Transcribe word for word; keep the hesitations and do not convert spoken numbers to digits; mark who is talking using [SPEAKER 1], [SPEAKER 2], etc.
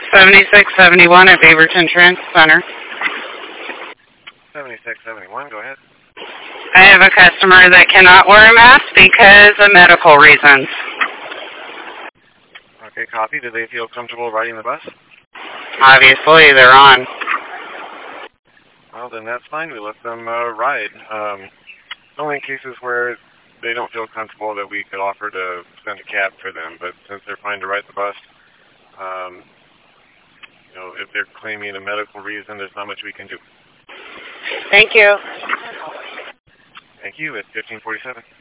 [SPEAKER 1] seventy-six seventy-one at Beaverton Transit Center.
[SPEAKER 2] seventy-six seventy-one, go ahead.
[SPEAKER 1] I have a customer that cannot wear a mask because of medical reasons.
[SPEAKER 2] Okay, copy. Do they feel comfortable riding the bus?
[SPEAKER 1] Obviously, they're on.
[SPEAKER 2] Well, then that's fine. We let them uh, ride. Um, only in cases where they don't feel comfortable that we could offer to send a cab for them. But since they're fine to ride the bus, um, you know, if they're claiming a medical reason, there's not much we can do.
[SPEAKER 1] Thank you.
[SPEAKER 2] Thank you. It's fifteen forty-seven.